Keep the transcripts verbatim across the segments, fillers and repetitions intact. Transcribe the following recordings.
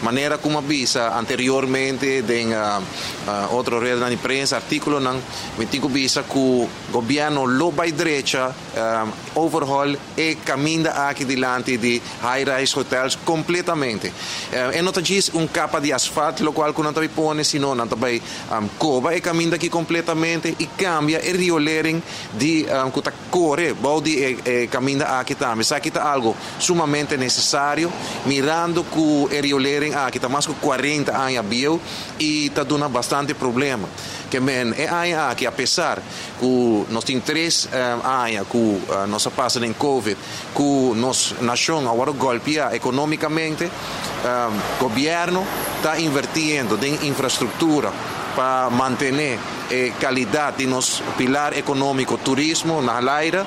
maneira como avisa anteriormente em uh, uh, outra rede na imprensa, artículo não, vinte visa que o governo loba e direita um, overhaul e caminha aqui diante de high-rise hotels completamente. Uh, e não diz um capa de asfalto, o qual não também põe, senão não também um, coba e caminha aqui completamente e cambia e riolering de um, que corre, body e, e caminha aqui também. Isso aqui é algo sumamente necessário, mirando que o riolering aqui está mais de quarenta anos abriu e está dando bastante problema. Que men é aí aqui, apesar que nós temos três um, anos que uh, nós passamos em Covid, que nossa nação agora golpea economicamente, o governo está invertindo em infraestrutura para manter a qualidade de nosso pilar econômico, turismo na Laira.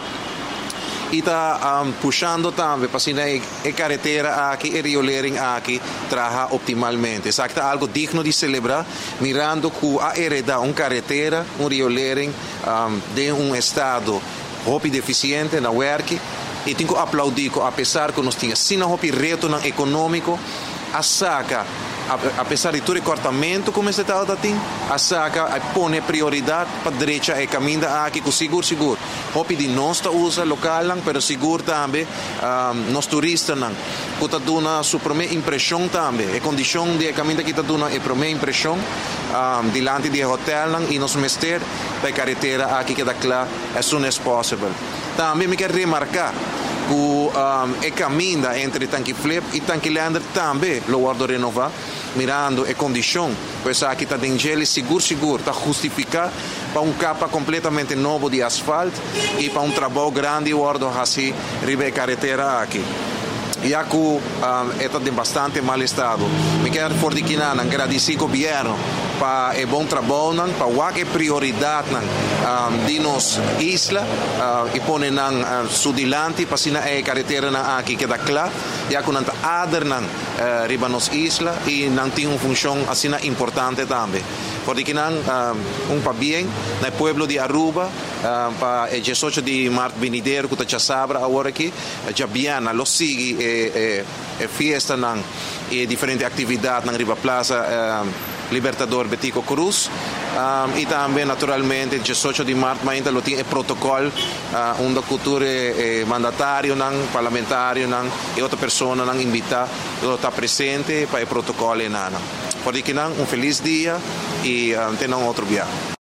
E está um, puxando também para que a carretera aqui e riolering aqui trabalha optimalmente. Isso é algo digno de celebrar, mirando que a heredar uma carretera, um riolering um, de um estado rápido e eficiente na U E R C. E tenho que aplaudir, apesar que nós tínhamos sim um reto econômico, a saca, apesar de todo o cortamento como esse tal da tem, a saca põe prioridade para a direita e caminha aqui com seguro, seguro. Hopi de nós usa local, mas seguro também, um, nós turistas não, que está dando a sua primeira impressão também, a condição de caminho que está dando a primeira impressão, um, diante do hotel e nós mester para a carretera aqui que está claro, as soon as possible. Também me quero remarcar que um, o caminho entre Tanque Flip e Tanque Lander também lo guardo renovar, mirando a condição, pois aqui está dentro seguro, seguro, está justificar para um capa completamente novo de asfalto e para um trabalho grande, guardo assim, ribe a carretera aqui. E aqui um, está em bastante mal estado. Me quero fordiquinar, agradecer ao governo para o bom trabalho, para o que é prioridade um, de nossa isla uh, e pôr na uh, sudilante para que a carretera aqui queda clara. E aqui não está ader na uh, riba nossa isla e não tem uma função assim importante também. Fordiquinar um, um para bem, no pueblo de Aruba, uh, para o dezoito de março venideiro, que está sabra agora aqui, já biana, lo sigue e, e, e festa nan, e diferentes atividades na riba plaza uh, Libertador Betico Cruz. Um, e também, naturalmente, dezoito de março ainda lo tem o protocolo, uh, onde a cultura é, é mandatário, não, parlamentário, não, e outra pessoa não invita, está presente para o protocolo. Não. Por isso, um feliz dia e uh, tenham outro dia.